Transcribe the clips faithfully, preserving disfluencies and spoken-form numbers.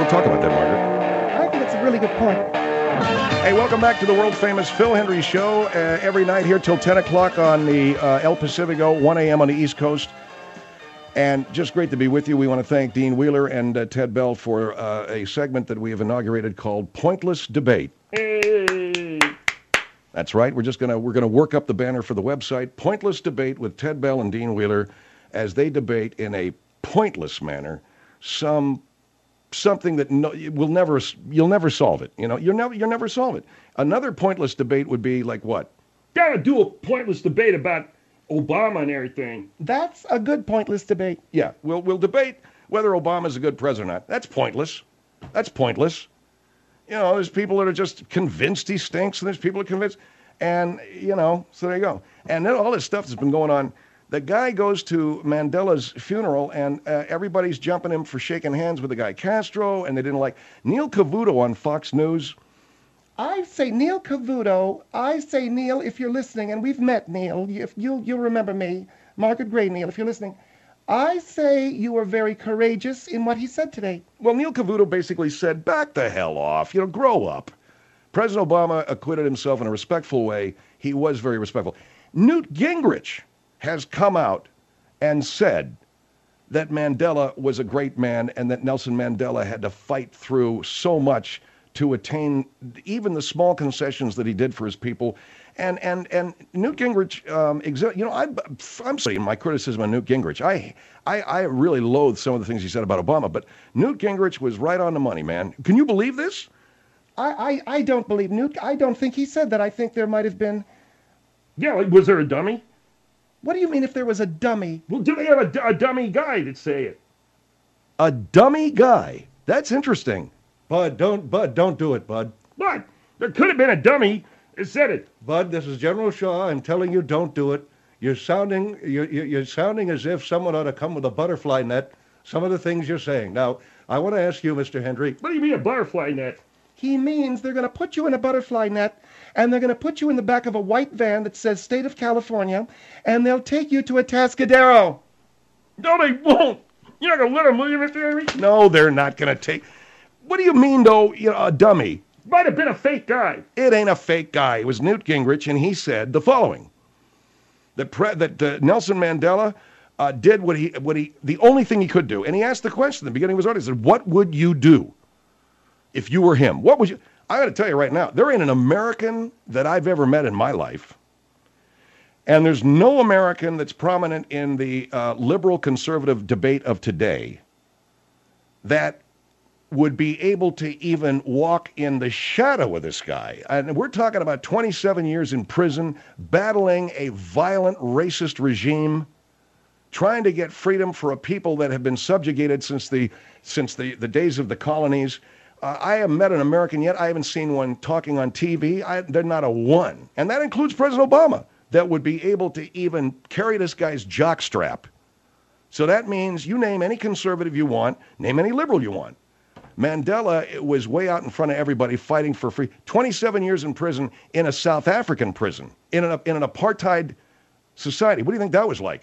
talk about that, Margaret? I think it's a really good point. Hey, welcome back to the world-famous Phil Hendrie Show. Uh, every night here till ten o'clock on the uh, El Pacifico, one a.m. on the East Coast. And just great to be with you. We want to thank Dean Wheeler and uh, Ted Bell for uh, a segment that we have inaugurated called Pointless Debate. Hey. That's right. We're just gonna we're gonna work up the banner for the website. Pointless Debate with Ted Bell and Dean Wheeler as they debate in a pointless manner some something that no, will never you'll never solve it. You know, you'll never you'll never solve it. Another pointless debate would be like what? Gotta do a pointless debate about Obama and everything. That's a good pointless debate. Yeah, we'll we'll debate whether Obama's a good president or not. That's pointless. That's pointless. You know, there's people that are just convinced he stinks, and there's people that are convinced, and you know, so there you go. And then all this stuff that's been going on. The guy goes to Mandela's funeral, and uh, everybody's jumping him for shaking hands with the guy Castro, and they didn't like Neil Cavuto on Fox News. I say Neil Cavuto. I say Neil, if you're listening, and we've met Neil. If you'll you'll remember me, Margaret Gray, Neil, if you're listening. I say you were very courageous in what he said today. Well, Neil Cavuto basically said, back the hell off, you know, grow up. President Obama acquitted himself in a respectful way. He was very respectful. Newt Gingrich has come out and said that Mandela was a great man and that Nelson Mandela had to fight through so much to attain even the small concessions that he did for his people. And and and Newt Gingrich, um, exa- you know, I, I'm saying my criticism of Newt Gingrich. I, I I really loathe some of the things he said about Obama, but Newt Gingrich was right on the money, man. Can you believe this? I, I, I don't believe Newt. I don't think he said that. I think there might have been... Yeah, like, was there a dummy? What do you mean if there was a dummy? Well, do they have a, d- a dummy guy that say it? A dummy guy. That's interesting. Bud, don't, Bud, don't do it, Bud. But there could have been a dummy that said it. Bud, this is General Shaw. I'm telling you, don't do it. You're sounding, you're, you're sounding as if someone ought to come with a butterfly net. Some of the things you're saying. Now, I want to ask you, Mister Hendrie. What do you mean a butterfly net? He means they're going to put you in a butterfly net, and they're going to put you in the back of a white van that says State of California, and they'll take you to a Atascadero. No, they won't. You're not going to let them, will you, Mister Henry? No, they're not going to take... What do you mean, though, you know, a dummy? Might have been a fake guy. It ain't a fake guy. It was Newt Gingrich, and he said the following. That, pre- that uh, Nelson Mandela uh, did what he, what he, the only thing he could do. And he asked the question at the beginning of his article. He said, what would you do if you were him? What would you... I got to tell you right now, there ain't an American that I've ever met in my life, and there's no American that's prominent in the uh, liberal-conservative debate of today that would be able to even walk in the shadow of this guy. And we're talking about twenty-seven years in prison, battling a violent, racist regime, trying to get freedom for a people that have been subjugated since the since the, the days of the colonies. Uh, I haven't met an American yet. I haven't seen one talking on T V. I, they're not a one. And that includes President Obama, that would be able to even carry this guy's jockstrap. So that means you name any conservative you want, name any liberal you want. Mandela was way out in front of everybody fighting for free. twenty-seven years in prison in a South African prison, in an, in an apartheid society. What do you think that was like?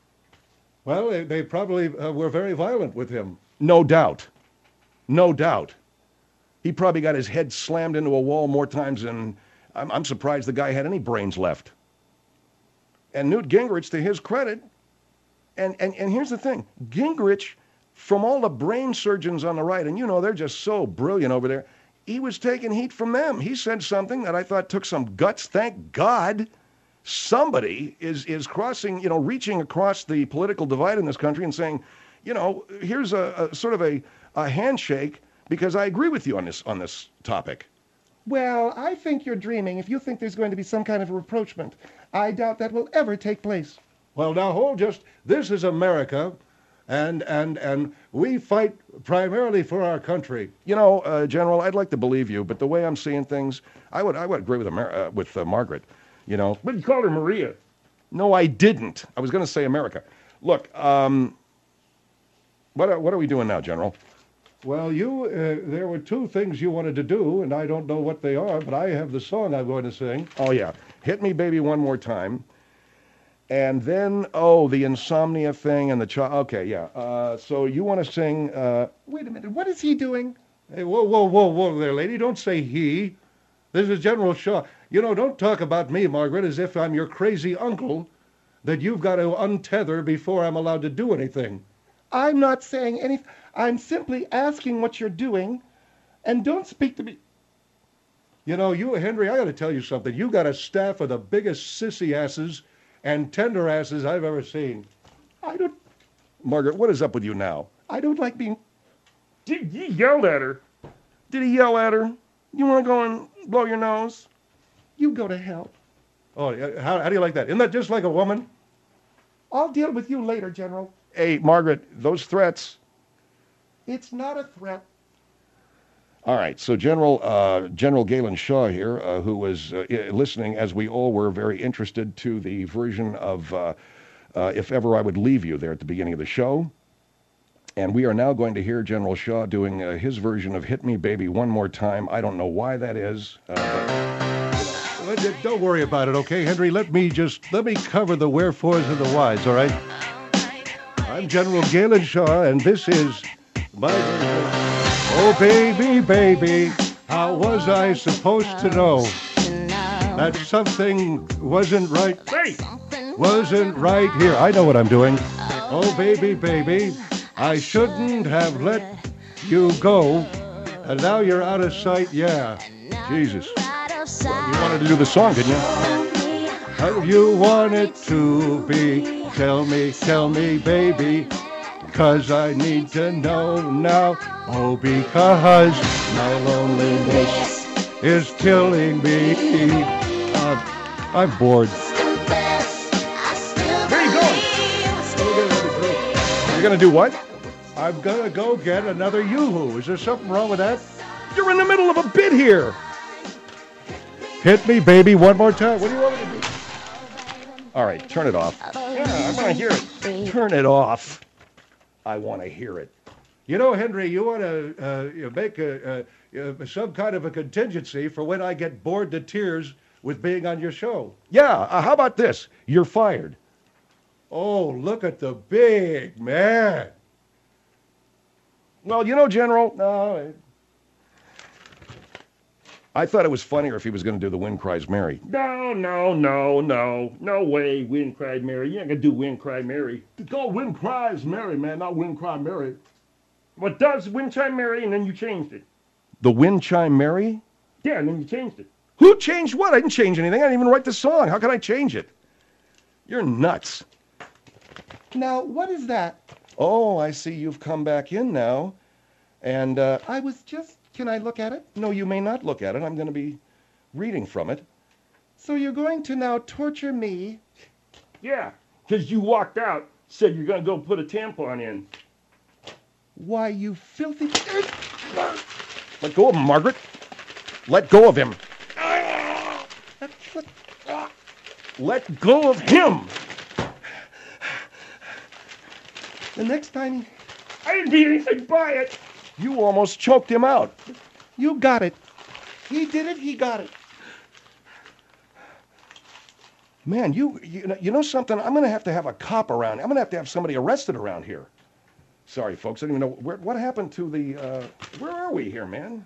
Well, they, they probably uh, were very violent with him. No doubt. No doubt. He probably got his head slammed into a wall more times than... I'm, I'm surprised the guy had any brains left. And Newt Gingrich, to his credit, and, and, and here's the thing, Gingrich, from all the brain surgeons on the right, and you know they're just so brilliant over there, he was taking heat from them. He said something that I thought took some guts. Thank God somebody is, is crossing, you know, reaching across the political divide in this country and saying, you know, here's a, a sort of a, a handshake, because I agree with you on this on this topic. Well, I think you're dreaming if you think there's going to be some kind of a rapprochement. I doubt that will ever take place. Well, now hold just, this is America, and and and we fight primarily for our country. You know, uh, General, I'd like to believe you, but the way I'm seeing things, I would I would agree with Amer- uh, with uh, Margaret. You know, But you called her Maria. no, I didn't. I was going to say America. Look, um, what are, what are we doing now, General? Well, you, uh, there were two things you wanted to do, and I don't know what they are, but I have the song I'm going to sing. Oh yeah, hit me, baby, one more time. And then, oh, the insomnia thing and the child. Okay, yeah. Uh, so you want to sing? Uh, Wait a minute, what is he doing? Hey, whoa, whoa, whoa, whoa there, lady. Don't say he. This is General Shaw. You know, don't talk about me, Margaret, as if I'm your crazy uncle that you've got to untether before I'm allowed to do anything. I'm not saying anything. I'm simply asking what you're doing, and don't speak to me. You know, you, Henry, I got to tell you something. You got a staff of the biggest sissy asses and tender asses I've ever seen. I don't. Margaret, what is up with you now? I don't like being. He, he yelled at her. Did he yell at her? You want to go and blow your nose? You go to hell. Oh, uh, how, how do you like that? Isn't that just like a woman? I'll deal with you later, General. Hey, Margaret, those threats. It's not a threat. All right, so General uh, General Galen Shaw here, uh, who was uh, listening, as we all were, very interested to the version of uh, uh, If Ever I Would Leave You there at the beginning of the show. And we are now going to hear General Shaw doing uh, his version of Hit Me Baby One More Time. I don't know why that is. Uh, but Well, don't worry about it, okay, Henry? Let me just, let me cover the wherefores and the whys, all right? I'm General Galen Shaw, and this is my version. Oh, baby, baby, how was I supposed to know that something wasn't right, Hey, wasn't right here? I know what I'm doing. Oh, baby, baby, I shouldn't have let you go, and now you're out of sight, yeah. Jesus. You wanted to do the song, didn't you? How you want it to be? Tell me, tell me, baby, 'cause I need to know now. Oh, because my loneliness is killing me. Uh, I'm bored. where you going? You're going to do what? I'm gonna go get another yoo-hoo. Is there something wrong with that? You're in the middle of a bit here. Hit me, baby, one more time. What do you want me to do? All right, turn it off. Yeah, I want to hear it. Turn it off. I want to hear it. You know, Henry, you want to uh, you make a, uh, uh, some kind of a contingency for when I get bored to tears with being on your show. Yeah, uh, how about this? You're fired. Oh, look at the big man. Well, you know, General, no, I thought it was funnier if he was going to do the Wind Cries Mary. No, no, no, no. No way, Wind Cried Mary. You ain't gonna do Wind Cry Mary. It's called Wind Cries Mary, man, not Wind Cry Mary. What does Wind Cry Mary, and then you changed it. The Wind Chime Mary? Yeah, and then you changed it. Who changed what? I didn't change anything. I didn't even write the song. How can I change it? You're nuts. Now, what is that? Oh, I see you've come back in now. And, uh, I was just. Can I look at it? no, you may not look at it. I'm going to be reading from it. So you're going to now torture me. Yeah, because you walked out, said you're gonna go put a tampon in. Why, you filthy. Let go of him, Margaret. Let go of him. Let go of him. The next time I didn't mean anything by it. You almost choked him out. you got it. He did it, he got it. Man, you you know, you know something? I'm going to have to have a cop around. I'm going to have to have somebody arrested around here. Sorry, folks. I don't even know. Where, what happened to the... Uh, where are we here, man?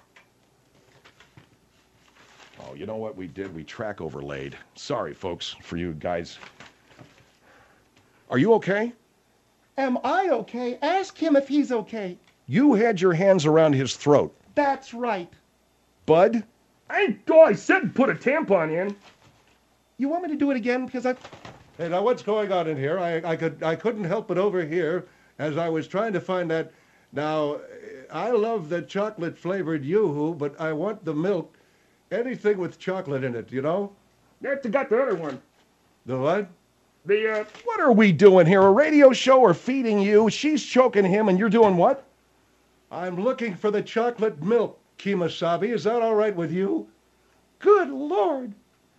Oh, you know what we did? We track overlaid. Sorry, folks, for you guys. Are you okay? Am I okay? Ask him if he's okay. You had your hands around his throat. That's right. Bud? I ain't, oh, I said put a tampon in. You want me to do it again? Because I. Hey, now what's going on in here? I, I could I couldn't help but overhear as I was trying to find that. Now, I love the chocolate flavored yoo-hoo, but I want the milk, anything with chocolate in it. You know, That's got the other one. the what? The uh, What are we doing here? A radio show or feeding you? She's choking him and you're doing what? I'm looking for the chocolate milk, Kemosabe. Is that all right with you? Good Lord.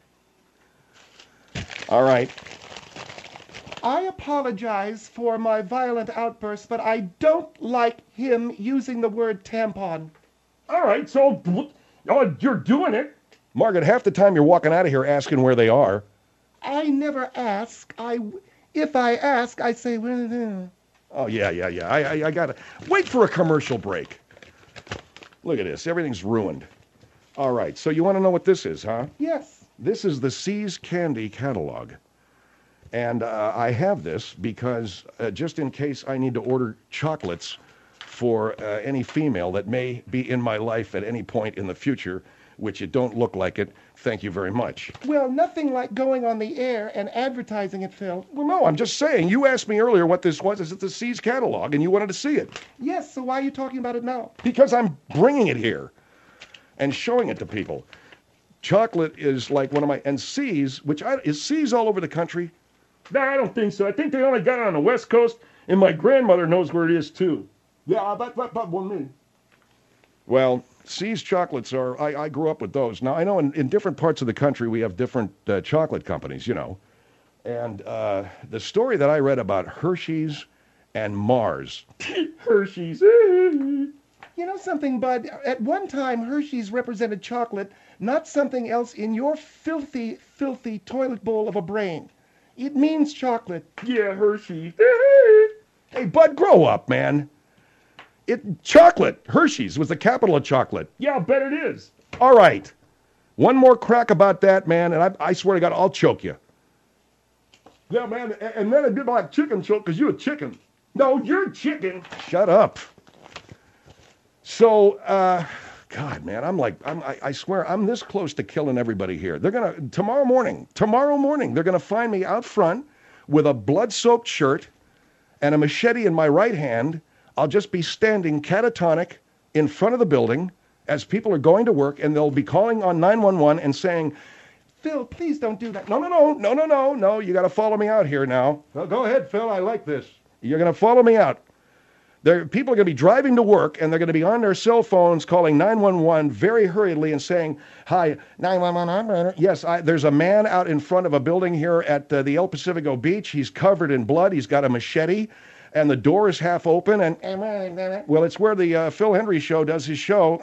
All right. I apologize for my violent outburst, but I don't like him using the word tampon. all right. So, oh, you're doing it. Margaret, half the time you're walking out of here asking where they are. I never ask. I, if I ask, I say, well, uh, Oh, yeah, yeah, yeah. I, I, I got to wait for a commercial break. Look at this. Everything's ruined. All right. So you want to know what this is, huh? Yes. This is the See's Candy catalog. And uh, I have this because uh, just in case I need to order chocolates for uh, any female that may be in my life at any point in the future, which it don't look like it, thank you very much. Well, nothing like going on the air and advertising it, Phil. Well, no, I'm just saying. You asked me earlier what this was. Is it the See's catalog? And you wanted to see it. Yes, so why are you talking about it now? Because I'm bringing it here and showing it to people. Chocolate is like one of my, and See's, which I, is See's all over the country? No, I don't think so. I think they only got it on the West Coast, and my grandmother knows where it is, too. Yeah, that, that, that one me. Well, See's chocolates are, I, I grew up with those. Now, I know in, in different parts of the country we have different uh, chocolate companies, you know. And uh, the story that I read about Hershey's and Mars. Hershey's. You know something, Bud? At one time, Hershey's represented chocolate, not something else in your filthy, filthy toilet bowl of a brain. It means chocolate. Yeah, Hershey's. Hey, Bud, grow up, man. It chocolate. Hershey's was the capital of chocolate. Yeah, I'll bet it is. All right. One more crack about that, man, and I, I swear to God, I'll choke you. Yeah, man, and, and then it'd be like chicken choke because you're a chicken. No, you're chicken. Shut up. So, uh, God, man, I'm like, I'm, I, I swear, I'm this close to killing everybody here. They're going to, tomorrow morning, tomorrow morning, they're going to find me out front with a blood-soaked shirt and a machete in my right hand. I'll just be standing catatonic in front of the building as people are going to work, and they'll be calling on nine one one and saying, Phil, please don't do that. no, no, no, no, no, no, no, you got to follow me out here now. Well, go ahead, Phil. I like this. You're going to follow me out. There, people are going to be driving to work, and they're going to be on their cell phones calling nine one one very hurriedly and saying, hi, nine one one operator. Yes, I, there's a man out in front of a building here at uh, the El Pacifico Beach. He's covered in blood. He's got a machete, and the door is half open. And, well, it's where the uh, Phil Hendry Show does his show.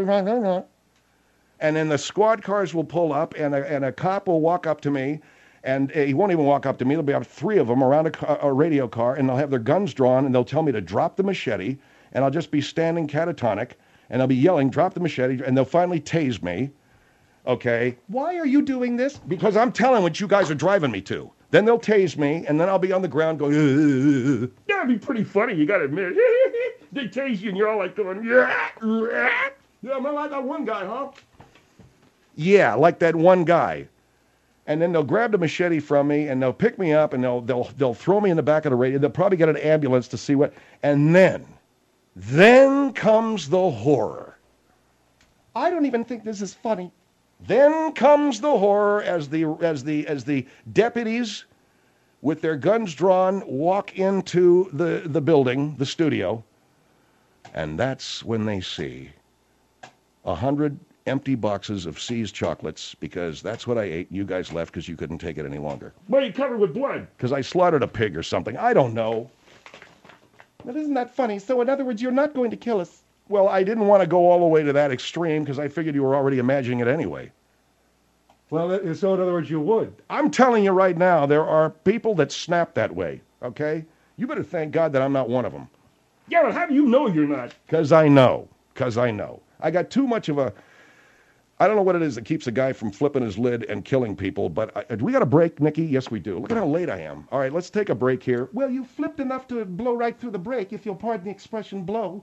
And then the squad cars will pull up, and a, and a cop will walk up to me. And he won't even walk up to me. There'll be about three of them around a, car, a radio car, and they'll have their guns drawn, and they'll tell me to drop the machete, and I'll just be standing catatonic, and I'll be yelling, drop the machete, and they'll finally tase me, okay? Why are you doing this? Because I'm telling what you guys are driving me to. Then they'll tase me, and then I'll be on the ground going, ugh. That'd be pretty funny, you gotta admit. They tase you, and you're all like going, yeah, yeah. Yeah, man, like that one guy, huh? Yeah, like that one guy. And then they'll grab the machete from me, and they'll pick me up, and they'll they'll they'll throw me in the back of the radio. They'll probably get an ambulance to see what. And then, then comes the horror. I don't even think this is funny. Then comes the horror as the as the as the deputies, with their guns drawn, walk into the the building, the studio, and that's when they see a hundred empty boxes of See's chocolates, because that's what I ate. You guys left because you couldn't take it any longer. Why are you covered with blood? Because I slaughtered a pig or something. I don't know. But isn't that funny? So, in other words, you're not going to kill us. Well, I didn't want to go all the way to that extreme because I figured you were already imagining it anyway. Well, uh, so in other words, you would. I'm telling you right now, there are people that snap that way, okay? You better thank God that I'm not one of them. Yeah, but how do you know you're not? Because I know. Because I know. I got too much of a... I don't know what it is that keeps a guy from flipping his lid and killing people, but I, do we got a break, Nikki? Yes, we do. Look at how late I am. All right, let's take a break here. Well, you flipped enough to blow right through the break, if you'll pardon the expression blow.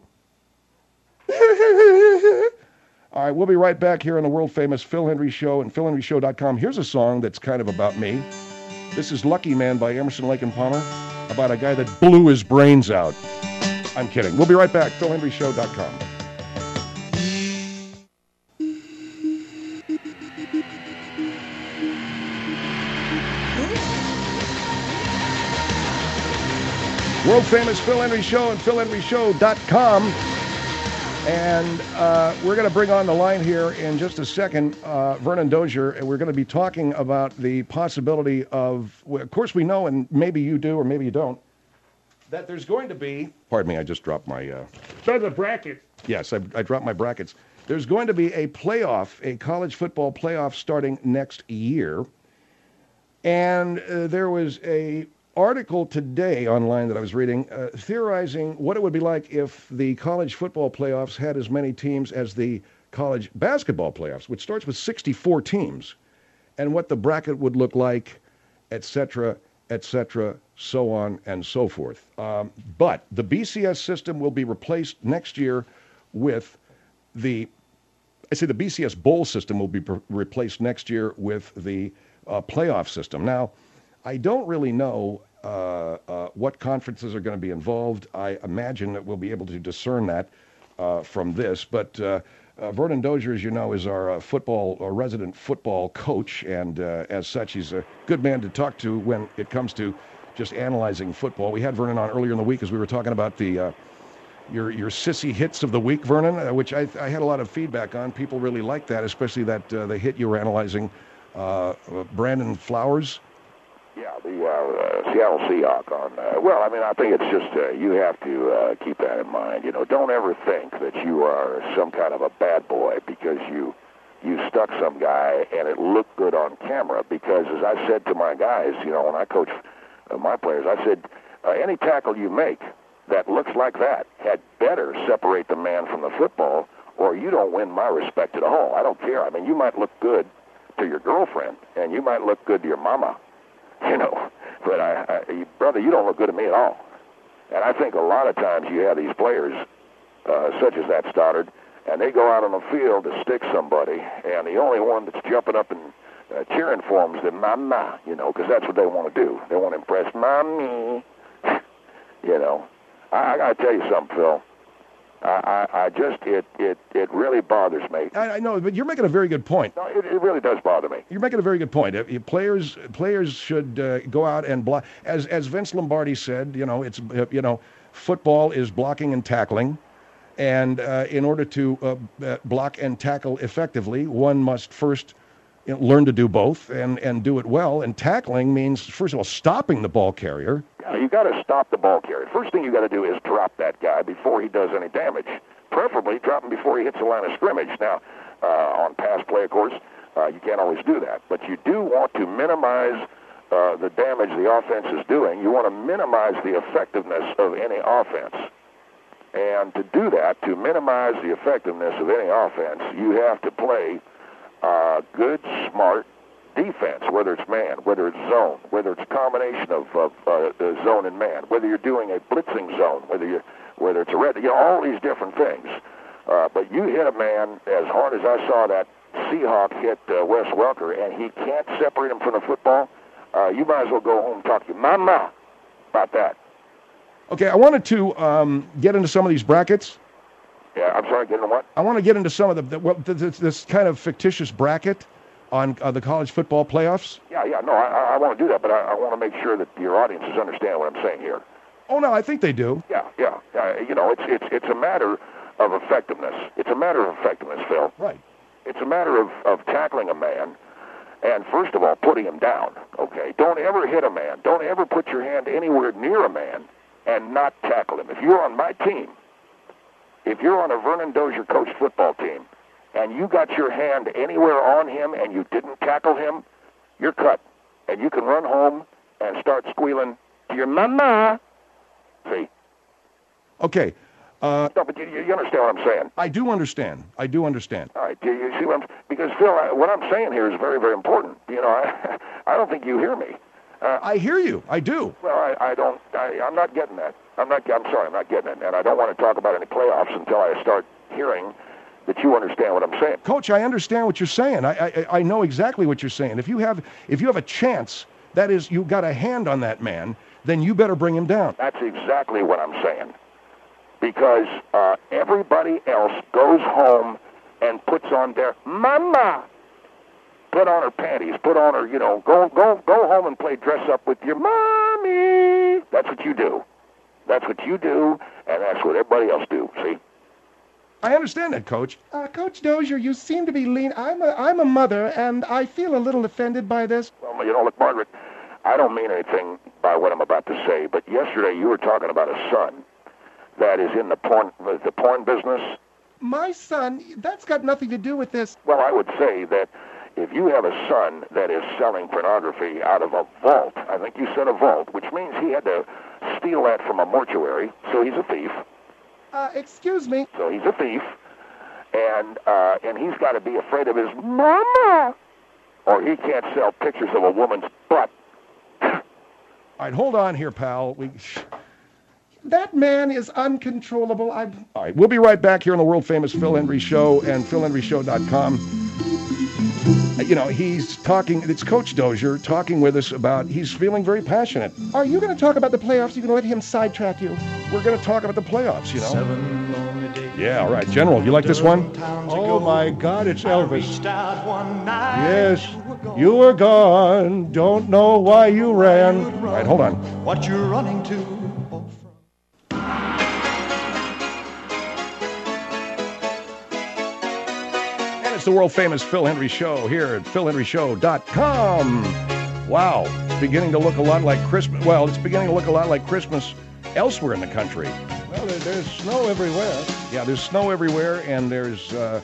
All right, we'll be right back here on the world-famous Phil Hendry Show and phil hendry show dot com. Here's a song that's kind of about me. This is Lucky Man by Emerson, Lake and Palmer, about a guy that blew his brains out. I'm kidding. We'll be right back, phil hendry show dot com. World-famous Phil Hendry Show and phil hendry show dot com. And uh, we're going to bring on the line here in just a second, uh, Vernon Dozier, and we're going to be talking about the possibility of, well, of course we know, and maybe you do or maybe you don't, that there's going to be, pardon me, I just dropped my... Uh, By the bracket. Yes, I, I dropped my brackets. There's going to be a playoff, a college football playoff starting next year. And uh, there was a article today online that I was reading, uh, theorizing what it would be like if the college football playoffs had as many teams as the college basketball playoffs, which starts with sixty-four teams, and what the bracket would look like, et cetera, et cetera, so on and so forth. Um, but the B C S system will be replaced next year with the, I say the B C S bowl system will be pre- replaced next year with the uh, playoff system. Now, I don't really know uh, uh, what conferences are going to be involved. I imagine that we'll be able to discern that uh, from this. But uh, uh, Vernon Dozier, as you know, is our uh, football, uh, resident football coach, and uh, as such, he's a good man to talk to when it comes to just analyzing football. We had Vernon on earlier in the week as we were talking about the uh, your your sissy hits of the week, Vernon, uh, which I, I had a lot of feedback on. People really liked that, especially that uh, the hit you were analyzing, uh, uh, Brandon Flowers. Yeah, the uh, uh, Seattle Seahawk on, uh, well, I mean, I think it's just, uh, you have to uh, keep that in mind. You know, don't ever think that you are some kind of a bad boy because you you stuck some guy and it looked good on camera. Because as I said to my guys, you know, when I coach uh, my players, I said, uh, any tackle you make that looks like that had better separate the man from the football, or you don't win my respect at all. I don't care. I mean, you might look good to your girlfriend, and you might look good to your mama, you know, but I, I, brother, you don't look good to me at all. And I think a lot of times you have these players, uh, such as that Stoddard, and they go out on the field to stick somebody, and the only one that's jumping up and uh, cheering for them is the mama, you know, because that's what they want to do. They want to impress mommy, you know. I, I got to tell you something, Phil. I, I, I just, it, it, it really bothers me. I, I know, but you're making a very good point. No, it, it really does bother me. You're making a very good point. If, if players players should uh, go out and block, as as Vince Lombardi said. You know, it's uh, you know, football is blocking and tackling, and uh, in order to uh, uh, block and tackle effectively, one must first you know, learn to do both and and do it well. And tackling means, first of all, stopping the ball carrier. Yeah, you got to stop the ball carrier. First thing you got to do is drop that guy before he does any damage. Preferably drop him before he hits the line of scrimmage. Now, uh, on pass play, of course, uh, you can't always do that. But you do want to minimize uh, the damage the offense is doing. You want to minimize the effectiveness of any offense. And to do that, to minimize the effectiveness of any offense, you have to play uh, good, smart defense, whether it's man, whether it's zone, whether it's a combination of, of uh, zone and man, whether you're doing a blitzing zone, whether you whether it's a red, you know, all these different things. Uh, but you hit a man as hard as I saw that Seahawk hit uh, Wes Welker, and he can't separate him from the football. Uh, you might as well go home and talk to your mama about that. Okay, I wanted to um, get into some of these brackets. Yeah, I'm sorry, get into what? I want to get into some of the, the well, this, this kind of fictitious bracket on uh, the college football playoffs. Yeah, yeah, no, I, I want to do that, but I, I want to make sure that your audiences understand what I'm saying here. Oh, no, I think they do. Yeah, yeah. Uh, you know, it's it's it's a matter of effectiveness. It's a matter of effectiveness, Phil. Right. It's a matter of, of tackling a man, and first of all, putting him down, okay? Don't ever hit a man. Don't ever put your hand anywhere near a man and not tackle him. If you're on my team, if you're on a Vernon Dozier coached football team, and you got your hand anywhere on him and you didn't tackle him, you're cut. And you can run home and start squealing to your mama. See? Okay. Uh, no, but you, you understand what I'm saying. I do understand. I do understand. All right. Do you see what I'm... Because, Phil, I, what I'm saying here is very, very important. You know, I, I don't think you hear me. Uh, I hear you. I do. Well, I, I don't... I, I'm not getting that. I'm not... I'm sorry. I'm not getting it. And I don't want to talk about any playoffs until I start hearing that you understand what I'm saying. Coach, I understand what you're saying. I, I I know exactly what you're saying. If you have if you have a chance, that is, you got a hand on that man, then you better bring him down. That's exactly what I'm saying. Because uh, everybody else goes home and puts on their mama. Put on her panties. Put on her, you know, go go go home and play dress up with your mommy. That's what you do. That's what you do, and that's what everybody else do. See? I understand that, Coach. Uh, Coach Dozier, you seem to be lean. I'm a, I'm a mother, and I feel a little offended by this. Well, you know, look, Margaret, I don't mean anything by what I'm about to say, but yesterday you were talking about a son that is in the porn, the porn business. My son, that's got nothing to do with this. Well, I would say that if you have a son that is selling pornography out of a vault, I think you said a vault, which means he had to steal that from a mortuary, so he's a thief. Uh, excuse me. So he's a thief, and uh, and he's got to be afraid of his mama, or he can't sell pictures of a woman's butt. All right, hold on here, pal. We... That man is uncontrollable. I'm... All right, we'll be right back here on the world-famous Phil Hendrie Show and phil hendrie show dot com. You know, he's talking, it's Coach Dozier talking with us about, he's feeling very passionate. Are you going to talk about the playoffs? You're going to let him sidetrack you? We're going to talk about the playoffs, you know. Yeah, all right. General, you like this one? Oh, my God, it's Elvis. Yes, you were gone. Don't know why you ran. All right, hold on. What you're running to. It's the world-famous Phil Hendrie Show here at phil hendrie show dot com. Wow, it's beginning to look a lot like Christmas. Well, it's beginning to look a lot like Christmas elsewhere in the country. Well, there, there's snow everywhere. Yeah, there's snow everywhere, and there's uh,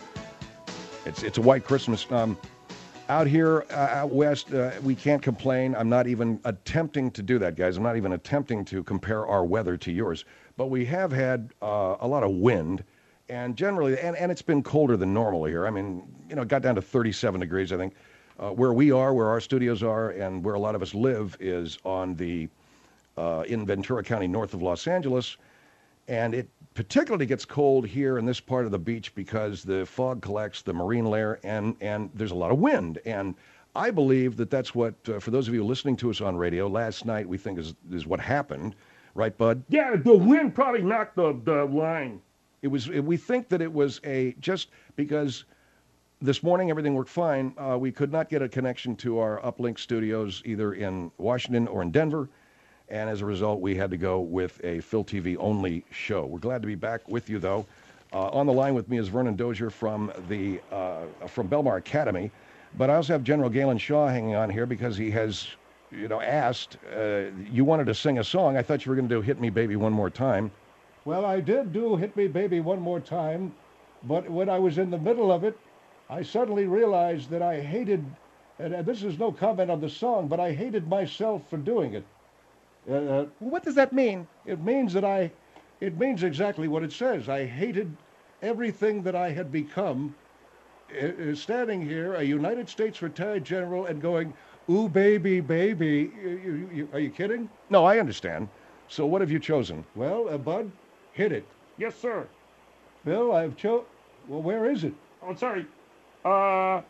it's it's a white Christmas. Um, out here uh, out west, uh, we can't complain. I'm not even attempting to do that, guys. I'm not even attempting to compare our weather to yours. But we have had uh, a lot of wind. And generally, and, and it's been colder than normal here. I mean, you know, it got down to thirty-seven degrees, I think. Uh, where we are, where our studios are, and where a lot of us live is on the, uh, in Ventura County, north of Los Angeles. And it particularly gets cold here in this part of the beach because the fog collects, the marine layer, and, and there's a lot of wind. And I believe that that's what, uh, for those of you listening to us on radio, last night we think is, is what happened. Right, Bud? Yeah, the wind probably knocked the, the line. It was. We think that it was a just because this morning everything worked fine. Uh, we could not get a connection to our uplink studios either in Washington or in Denver, and as a result, we had to go with a Phil T V only show. We're glad to be back with you, though. Uh, on the line with me is Vernon Dozier from the uh, from Belmar Academy, but I also have General Galen Shaw hanging on here because he has, you know, asked. Uh, you wanted to sing a song. I thought you were going to do "Hit Me, Baby, One More Time." Well, I did do Hit Me Baby One More Time, but when I was in the middle of it, I suddenly realized that I hated, and this is no comment on the song, but I hated myself for doing it. Uh, uh, What does that mean? it means that I, it means exactly what it says. I hated everything that I had become, uh, uh, standing here, a United States retired general, and going, ooh, baby, baby. You, you, you, are you kidding? No, I understand. So what have you chosen? Well, uh, Bud, hit it. Yes, sir. Phil, I've cho... Well, where is it? Oh, sorry. Uh,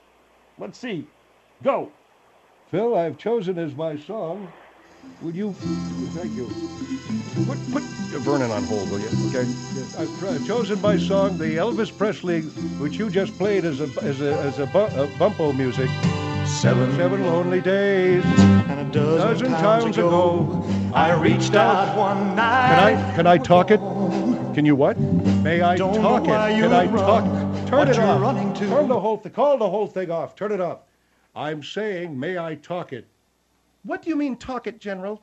let's see. Go. Phil, I've chosen as my song. Would you... Thank you. Put, put Vernon on hold, will you? Okay. Yes, I've tr- chosen my song, the Elvis Presley, which you just played as a as a as a, bu- a bumpo music. Seven, Seven lonely days, and a dozen, dozen times, times ago, ago, I reached out one night. Can I can I talk it? Can you what? May I Don't talk know why it? you Can I run, talk? Turn what it you're off. running to. Turn the whole th- call the whole thing off. Turn it off. I'm saying, may I talk it? What do you mean, talk it, General?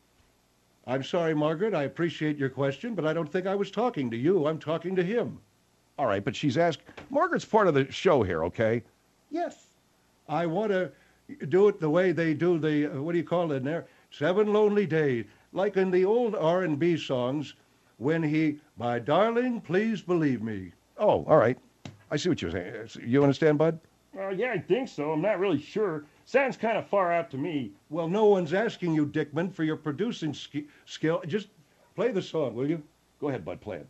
I'm sorry, Margaret. I appreciate your question, but I don't think I was talking to you. I'm talking to him. All right, but she's asked. Margaret's part of the show here, okay? Yes. I want to do it the way they do the, uh, what do you call it in there? Seven Lonely Days. Like in the old R and B songs when he, my darling, please believe me. Oh, all right. I see what you're saying. You understand, Bud? Uh, yeah, I think so. I'm not really sure. Sounds kind of far out to me. Well, no one's asking you, Dickman, for your producing sk- skill. Just play the song, will you? Go ahead, Bud. Play it.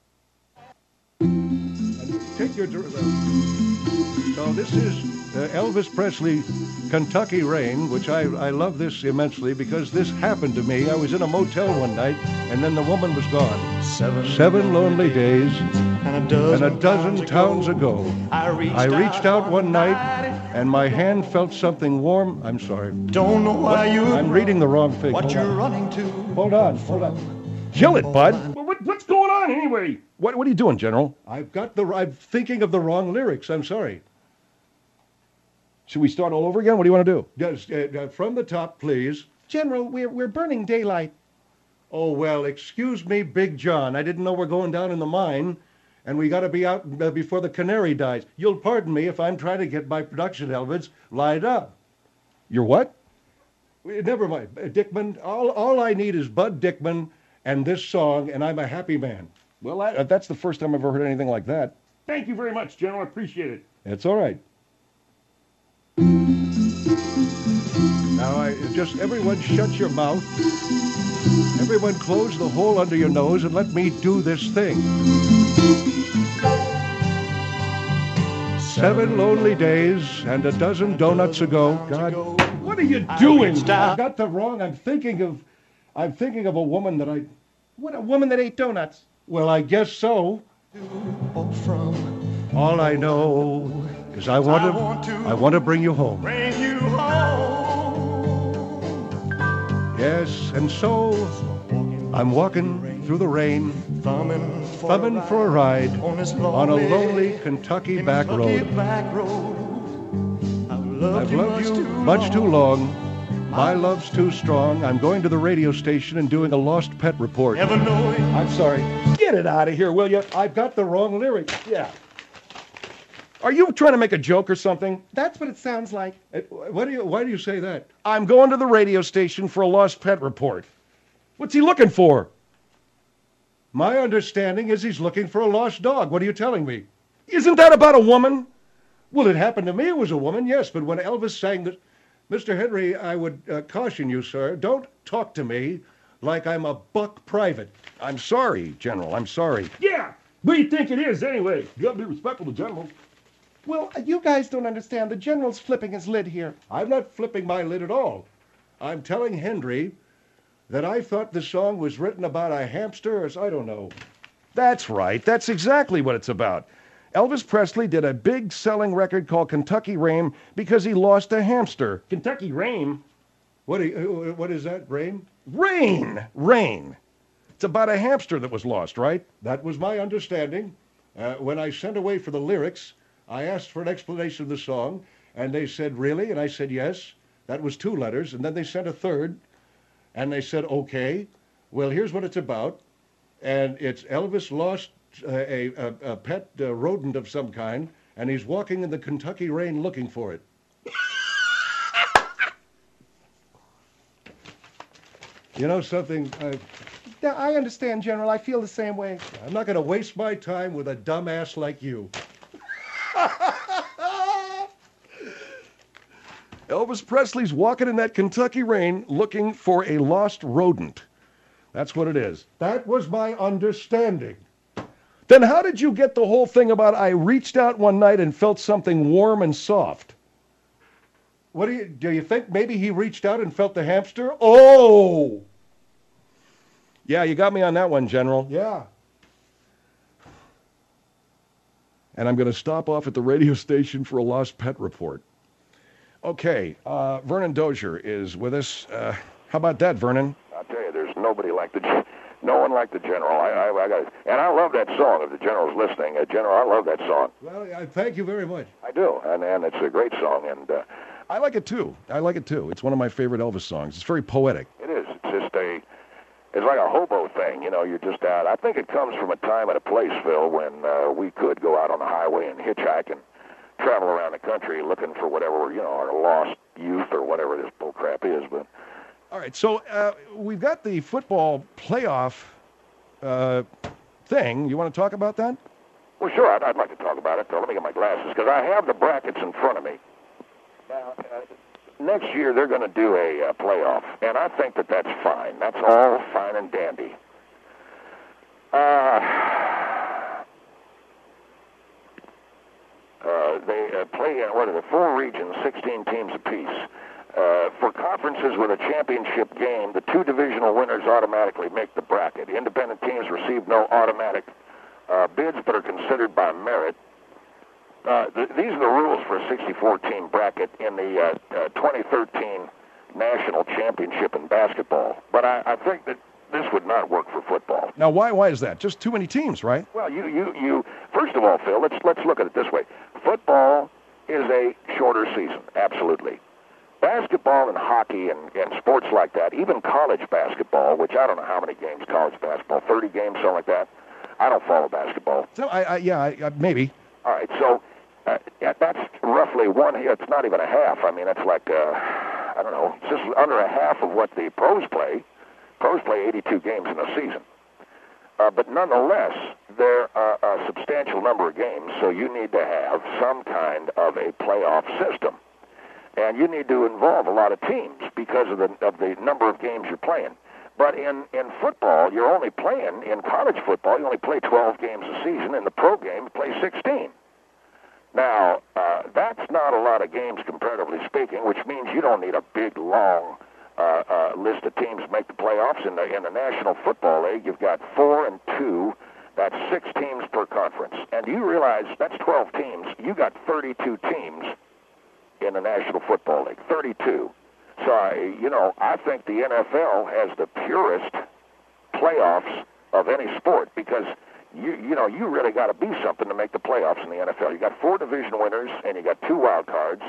And take your... dir- So this is uh, Elvis Presley, Kentucky Rain, which I, I love this immensely because this happened to me. I was in a motel one night, and then the woman was gone. Seven, Seven lonely days, and a dozen, and a dozen towns ago, I reached, I reached out one night, and my hand felt something warm. I'm sorry. Don't know why you I'm reading the wrong thing. what Hold you're on. running to. Hold on, hold on. Kill it, Bud. Well, what, what's going on anyway? What What are you doing, General? I've got the... I'm thinking of the wrong lyrics. I'm sorry. Should we start all over again? What do you want to do? Just, uh, uh, from the top, please. General, we're, we're burning daylight. Oh, well, excuse me, Big John. I didn't know we're going down in the mine. and we got to be out uh, before the canary dies. You'll pardon me if I'm trying to get my production elements lined up. You're what? Never mind. Uh, Dickman, all, all I need is Bud Dickman and this song, and I'm a happy man. Well, I, that's the first time I've ever heard anything like that. Thank you very much, General. I appreciate it. It's all right. Now, I just everyone shut your mouth. Everyone close the hole under your nose and let me do this thing. Seven lonely days and a dozen donuts ago. God, What are you doing? I got the wrong. I'm thinking of, I'm thinking of a woman that I. What, a woman that ate donuts? Well, I guess so. From All I know is I want I to, want to I want to bring you home. bring you home. Yes, and so I'm walking through the rain, Thumbing for, thumbing a for a ride on, this on a lonely lonely Kentucky back Kentucky road. back road. I've loved I've you, loved much, you too much too long. long. My love's too strong. I'm going to the radio station and doing a lost pet report. Never knowing I'm sorry. Get it out of here, will you? I've got the wrong lyrics. Yeah. Are you trying to make a joke or something? That's what it sounds like. Uh, What do you? Why do you say that? I'm going to the radio station for a lost pet report. What's he looking for? My understanding is he's looking for a lost dog. What are you telling me? Isn't that about a woman? Well, it happened to me. It was a woman, yes. But when Elvis sang that, Mister Henry, I would uh, caution you, sir. Don't talk to me like I'm a buck private. I'm sorry, General. I'm sorry. Yeah. What do you think it is, anyway? You gotta be respectful to General. Well, you guys don't understand. The general's flipping his lid here. I'm not flipping my lid at all. I'm telling Henry that I thought the song was written about a hamster, or I don't know. That's right. That's exactly what it's about. Elvis Presley did a big selling record called Kentucky Rain because he lost a hamster. Kentucky Rain. What, do you, uh, what is that, Rain? Rain! Rain! It's about a hamster that was lost, right? That was my understanding. Uh, when I sent away for the lyrics, I asked for an explanation of the song, and they said, really? And I said, yes. That was two letters, and then they sent a third, and they said, okay. Well, here's what it's about. And it's Elvis lost uh, a, a, a pet uh, rodent of some kind, and he's walking in the Kentucky rain looking for it. You know something? I, Yeah, I understand, General. I feel the same way. I'm not going to waste my time with a dumbass like you. Elvis Presley's walking in that Kentucky rain looking for a lost rodent. That's what it is. That was my understanding. Then how did you get the whole thing about I reached out one night and felt something warm and soft? What do you do? You think maybe he reached out and felt the hamster? Oh, Yeah, you got me on that one, General. yeah. And I'm going to stop off at the radio station for a lost pet report. Okay, uh, Vernon Dozier is with us. Uh, how about that, Vernon? I'll tell you, there's nobody like the, gen- no one like the General. I, I, I got, and I love that song. If the General's listening, uh, General, I love that song. Well, I thank you very much. I do, and and it's a great song, and uh, I like it too. I like it too. It's one of my favorite Elvis songs. It's very poetic. it is. It's just a, it's like a hobo thing. You know, you're just out. I think it comes from a time and a place, Phil, when uh, we could go out on the highway and hitchhike and travel around the country looking for whatever, you know, our lost youth or whatever this bullcrap is. But All right, so uh, we've got the football playoff uh, thing. You want to talk about that? well, sure, I'd, I'd like to talk about it. Though. Let me get my glasses because I have the brackets in front of me. Now, uh, next year they're going to do a uh, playoff, and I think that that's fine. That's all fine and dandy. Uh, uh, they uh, play in, what are the four regions, sixteen teams apiece. Uh, for conferences with a championship game, the two divisional winners automatically make the bracket. Independent teams receive no automatic uh, bids, but are considered by merit. Uh, th- these are the rules for a sixty-four team bracket in the uh, uh, twenty thirteen National Championship in basketball. But I, I think that this would not work for football. Now, why why is that? Just too many teams, right? Well, you, you, you first of all, Phil, let's let's look at it this way. Football is a shorter season, absolutely. Basketball and hockey and, and sports like that, even college basketball, which I don't know how many games college basketball, thirty games, something like that. I don't follow basketball. So I, I yeah, I, I, maybe. All right, so uh, yeah, that's roughly one. It's not even a half. I mean, it's like uh, I don't know, it's just under a half of what the pros play. Pros play eighty-two games in a season. Uh, but nonetheless, there are a substantial number of games, so you need to have some kind of a playoff system. And you need to involve a lot of teams because of the of the number of games you're playing. But in, in football, you're only playing, in college football, you only play twelve games a season. In the pro game, you play sixteen. Now, uh, that's not a lot of games, comparatively speaking, which means you don't need a big, long uh, uh, list of teams to make the playoffs. In the, in the National Football League, you've got four and two. That's six teams per conference. And you realize that's twelve teams. You got thirty-two teams in the National Football League, thirty-two. So, I, you know, I think the N F L has the purest playoffs of any sport because, you you know, you really got to be something to make the playoffs in the N F L. You got four division winners and you got two wild cards,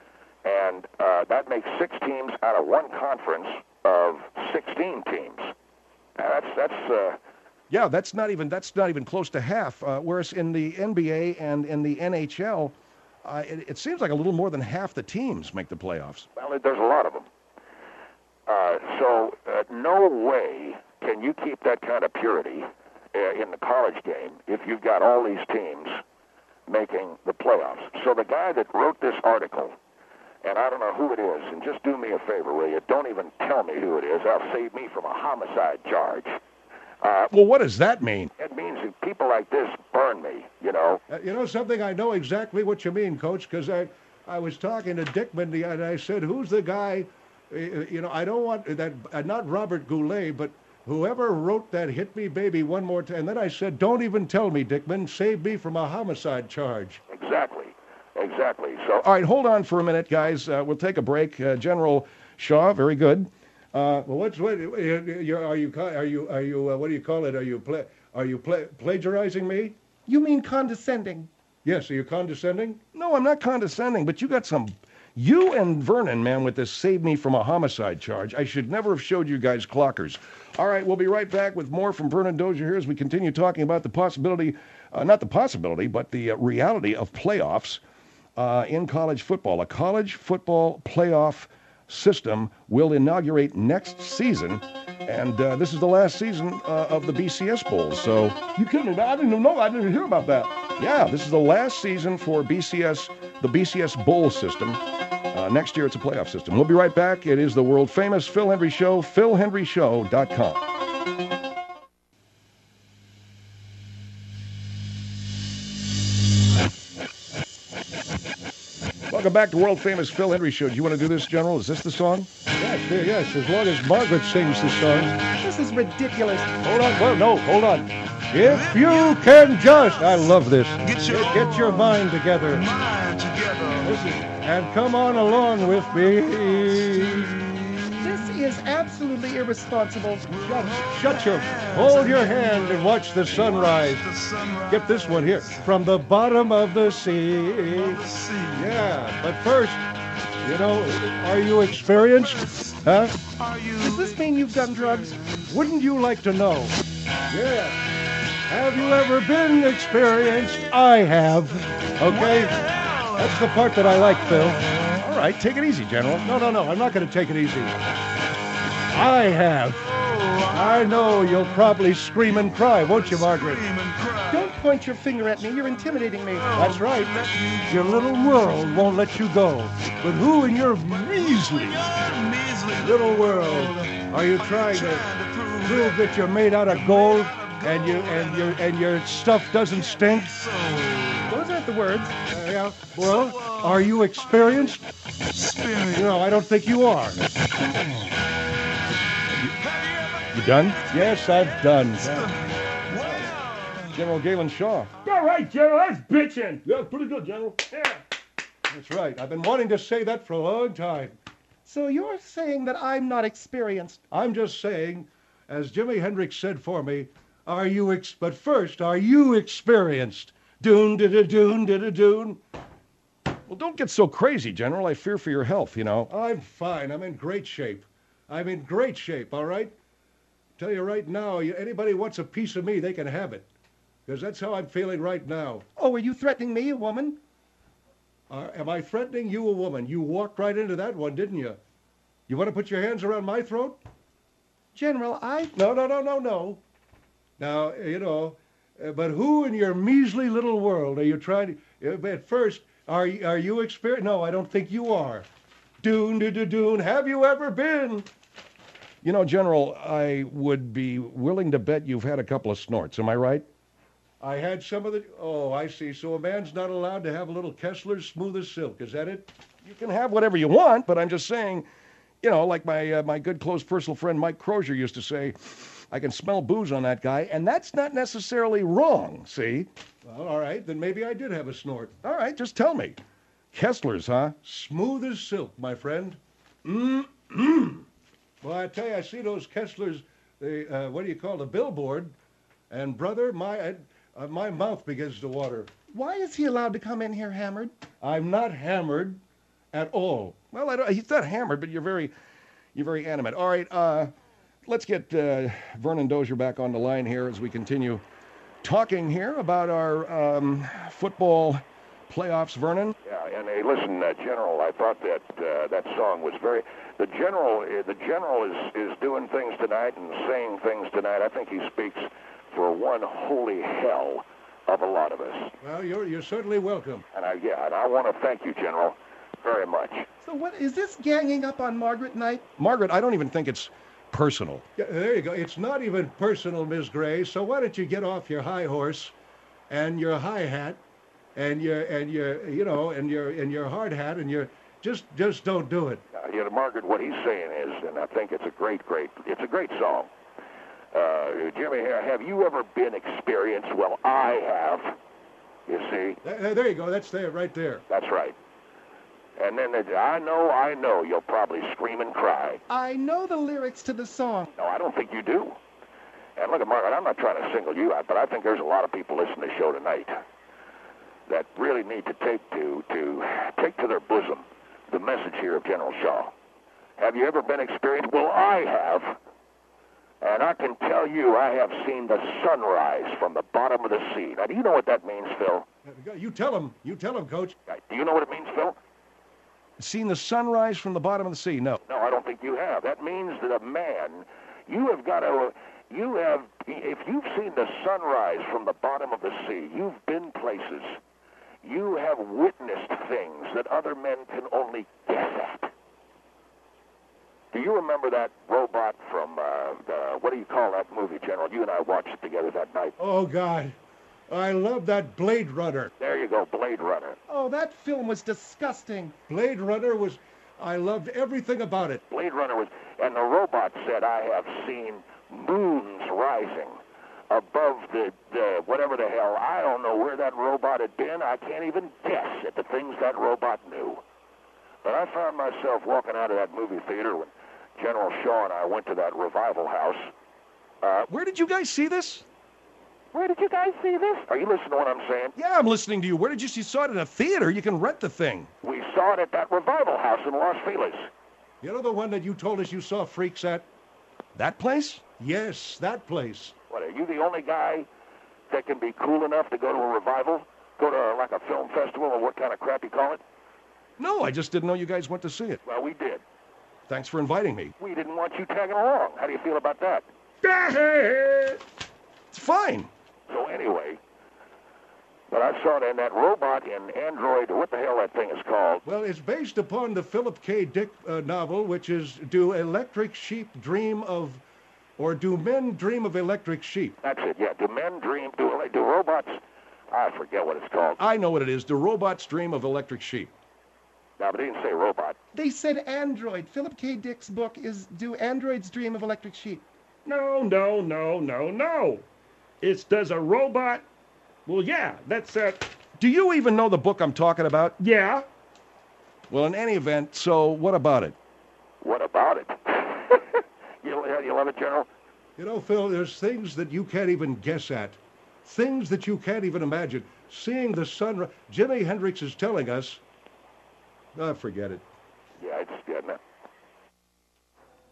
and uh, that makes six teams out of one conference of sixteen teams. Uh, that's that's. Uh, Yeah, that's not even that's not even close to half. Uh, whereas in the N B A and in the N H L, uh, it, it seems like a little more than half the teams make the playoffs. Well, there's a lot of them. Uh, so uh, no way can you keep that kind of purity uh, in the college game if you've got all these teams making the playoffs. So the guy that wrote this article, and I don't know who it is, and just do me a favor, will you? Don't even tell me who it is. That'll save me from a homicide charge. Uh, well, what does that mean? It means that people like this burn me, you know. Uh, you know something? I know exactly what you mean, Coach, because I, I was talking to Dickman, and I said, who's the guy, uh, you know, I don't want that, uh, not Robert Goulet, but whoever wrote that Hit Me Baby One More Time. And then I said, don't even tell me, Dickman, save me from a homicide charge. Exactly, exactly. So, all right, hold on for a minute, guys. Uh, we'll take a break. Uh, General Shaw, very good. Uh, well, what's what? You're, are you are you are you uh, what do you call it? Are you pla- are you pla- plagiarizing me? You mean condescending? Yes. Are you condescending? No, I'm not condescending. But you got some. You and Vernon, man, with this save me from a homicide charge. I should never have showed you guys clockers. All right, we'll be right back with more from Vernon Dozier here as we continue talking about the possibility, uh, not the possibility, but the uh, reality of playoffs uh, in college football. A college football playoff system will inaugurate next season, and uh, this is the last season uh, of the B C S Bowl. So You kidding me? I didn't even know. I didn't even hear about that. yeah, this is the last season for B C S, the B C S Bowl system. Uh, next year, it's a playoff system. We'll be right back. It is the world famous Phil Hendry Show, phil hendry show dot com. Welcome back to world famous Phil Hendry Show. Do you want to do this, General? Is this the song? Yes. Yes. As long as Margaret sings the song. This is ridiculous. Hold on. Well, no. Hold on. If you can just, I love this. Get your, Get your mind together. mind together. Listen, and come on along with me. This is absolutely irresponsible. Shut, shut your, hold your hand and watch the sunrise. The sunrise. Get this one here. From the bottom of the sea. The sea. Yeah, but first, you know, are you experienced? Huh? Are you Does this mean you've done drugs? Wouldn't you like to know? Yeah. Have you ever been experienced? I have. Okay? That's the part that I like, Phil. All right, take it easy, General. No, no, no. I'm not going to take it easy. I have. I know you'll probably scream and cry, won't you, Margaret? scream and cry? Don't point your finger at me. You're intimidating me. That's right. Your little world won't let you go. But who in your measly Measly little world are you trying to prove that you're made out of gold and you and your and your stuff doesn't stink? Those aren't the words. Uh, yeah. Well, are you experienced? spirit. No, I don't think you are. You done? Yes, I've done. General Galen Shaw. All right, General, that's bitching. Yeah, pretty good, General. Yeah. That's right. I've been wanting to say that for a long time. So you're saying that I'm not experienced. I'm just saying, as Jimi Hendrix said for me, are you ex- but first, are you experienced? Doon da da doon da da doon. Well, don't get so crazy, General. I fear for your health, you know. I'm fine. I'm in great shape. I'm in great shape, all right? Tell you right now, you, anybody wants a piece of me, they can have it. because that's how I'm feeling right now. Oh, are you threatening me, a woman? Uh, am I threatening you, a woman? You walked right into that one, didn't you? You want to put your hands around my throat? General, I... No, no, no, no, no. Now, you know, uh, but who in your measly little world are you trying to... Uh, at first, are, y- are you experienced? No, I don't think you are. Doon, do, do, doon, have you ever been? You know, General, I would be willing to bet you've had a couple of snorts. Am I right? I had some of the... Oh, I see. So a man's not allowed to have a little Kessler's smooth as silk. Is that it? You can have whatever you want, but I'm just saying, you know, like my uh, my good close personal friend Mike Crozier used to say, I can smell booze on that guy, and that's not necessarily wrong, see? Well, all right. Then maybe I did have a snort. All right, just tell me. Kessler's, huh? Smooth as silk, my friend. Mm-mm. Well, I tell you, I see those Kesslers, the, uh, what do you call it, a billboard, and brother, my, uh, my mouth begins to water. Why is he allowed to come in here hammered? I'm not hammered at all. Well, I don't, he's not hammered, but you're very, you're very animate. All right, uh, let's get uh, Vernon Dozier back on the line here as we continue talking here about our um, football playoffs. Vernon? Yeah, and hey, listen, uh, General, I thought that uh, that song was very... The General, uh, the General is, is doing things tonight and saying things tonight. I think he speaks for one holy hell of a lot of us. Well, you're, you're certainly welcome. And I, yeah, and I want to thank you, General, very much. So what, is this ganging up on Margaret Knight? Margaret, I don't even think it's personal. Yeah, there you go. It's not even personal, Miss Gray, so why don't you get off your high horse and your high hat and your, and your, you know, and your, and your hard hat and your, just, just don't do it. Uh, you know, Margaret, what he's saying is, and I think it's a great, great, it's a great song. Uh, Jimmy, have you ever been experienced? Well, I have. You see? There, there you go. That's there, right there. That's right. And then it, I know, I know, you'll probably scream and cry. I know the lyrics to the song. No, I don't think you do. And look at Margaret, I'm not trying to single you out, but I think there's a lot of people listening to the show tonight that really need to take to to take to their bosom the message here of General Shaw. Have you ever been experienced? Well, I have. And I can tell you, I have seen the sunrise from the bottom of the sea. Now, do you know what that means, Phil? You tell him. You tell him, Coach. Do you know what it means, Phil? Seen the sunrise from the bottom of the sea? No. No, I don't think you have. That means that a man, you have got to, you have, if you've seen the sunrise from the bottom of the sea, you've been places. You have witnessed things that other men can only guess at. Do you remember that robot from, uh, the, what do you call that movie, General? You and I watched it together that night. Oh, God. I love that Blade Runner. There you go, Blade Runner. Oh, that film was disgusting. Blade Runner was, I loved everything about it. Blade Runner was, and the robot said, I have seen moons rising above the, the, whatever the hell. I don't know where that robot had been. I can't even guess at the things that robot knew. But I found myself walking out of that movie theater when General Shaw and I went to that revival house. Uh, Where did you guys see this? where did you guys see this? Are you listening to what I'm saying? Yeah, I'm listening to you. Where did you see? You saw it in a theater. You can rent the thing. We saw it at that revival house in Los Feliz. You know the one that you told us you saw freaks at? That place? Yes, that place. What, are you the only guy that can be cool enough to go to a revival? Go to like a film festival or what kind of crap you call it? No, I just didn't know you guys went to see it. Well, we did. Thanks for inviting me. We didn't want you tagging along. How do you feel about that? It's fine. So anyway, but I saw it in that robot in Android, what the hell that thing is called. Well, it's based upon the Philip K. Dick uh, novel, which is Do Electric Sheep Dream of, or Do Men Dream of Electric Sheep? That's it, yeah. Do men dream, do, do robots, I forget what it's called. I know what it is. The robot's dream of electric sheep. No, but they didn't say robot. They said android. Philip K. Dick's book is Do Androids Dream of Electric Sheep? No, no, no, no, no. It's does a robot... Well, yeah, that's, uh, Do you even know the book I'm talking about? yeah. Well, in any event, so what about it? What about it? you, you love it, General? You know, Phil, there's things that you can't even guess at. Things that you can't even imagine. Seeing the sun... Jimi Hendrix is telling us... Ah, forget it. Yeah, it's good. No.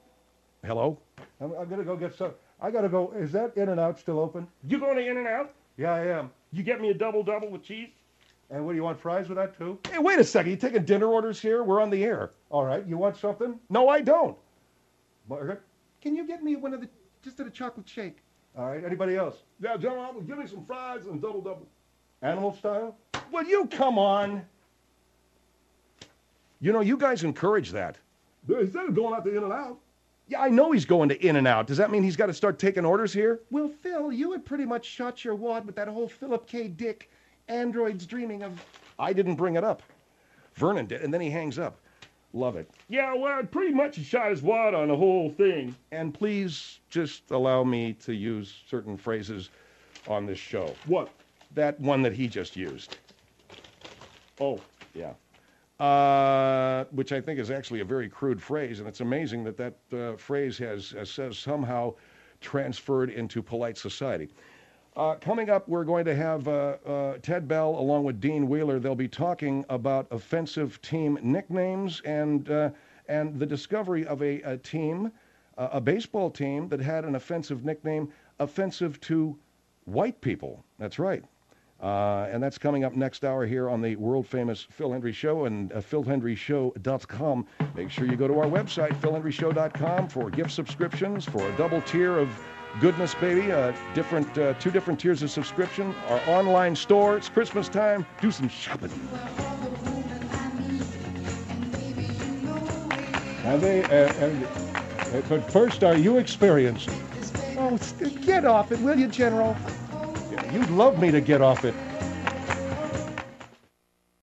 Hello? I'm, I'm going to go get some... I got to go... Is that In and Out still open? You going to In and Out? Yeah, I am. You get me a double double with cheese? And what do you want, fries with that too? Hey, wait a second. You taking dinner orders here? We're on the air. All right, you want something? No, I don't. Margaret? Can you get me one of the, just a chocolate shake? All right, anybody else? Yeah, General, give me some fries and double double. Animal style? Will you come on? You know, you guys encourage that. Instead of going out to In and Out. Yeah, I know he's going to In and Out. Does that mean he's got to start taking orders here? Well, Phil, you had pretty much shot your wad with that whole Philip K. Dick androids dreaming of. I didn't bring it up. Vernon did, and then he hangs up. Love it. Yeah, well, pretty much he shot his wad on the whole thing. And please just allow me to use certain phrases on this show. What? That one that he just used. Oh. Yeah. Uh, which I think is actually a very crude phrase, and it's amazing that that uh, phrase has, has, has somehow transferred into polite society. Uh, coming up, we're going to have uh, uh, Ted Bell along with Dean Wheeler. They'll be talking about offensive team nicknames and uh, and the discovery of a, a team, uh, a baseball team that had an offensive nickname, offensive to white people. That's right. Uh, and that's coming up next hour here on the world-famous Phil Hendry Show and uh, phil hendry show dot com. Make sure you go to our website, phil hendry show dot com, for gift subscriptions, for a double tier of goodness, baby. Uh, different, uh, two different tiers of subscription. Our online store. It's Christmas time. Do some shopping. And they, uh, and, uh, but first, are you experienced? Oh, st- get off it, will you, General? You'd love me to get off it.